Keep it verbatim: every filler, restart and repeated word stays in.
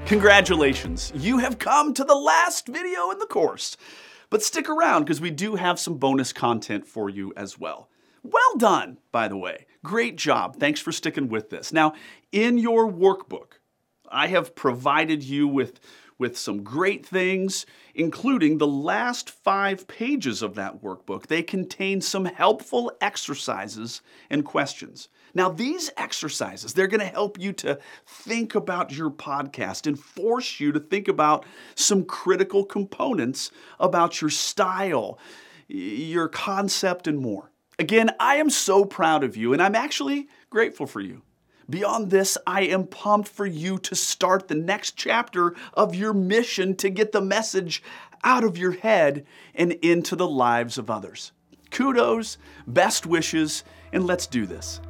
Congratulations, you have come to the last video in the course. But stick around because we do have some bonus content for you as well. Well done, by the way. Great job. Thanks for sticking with this. Now, in your workbook, I have provided you with, with some great things, including the last five pages of that workbook. They contain some helpful exercises and questions. Now, these exercises, they're going to help you to think about your podcast and force you to think about some critical components about your style, your concept, and more. Again, I am so proud of you, and I'm actually grateful for you. Beyond this, I am pumped for you to start the next chapter of your mission to get the message out of your head and into the lives of others. Kudos, best wishes, and let's do this.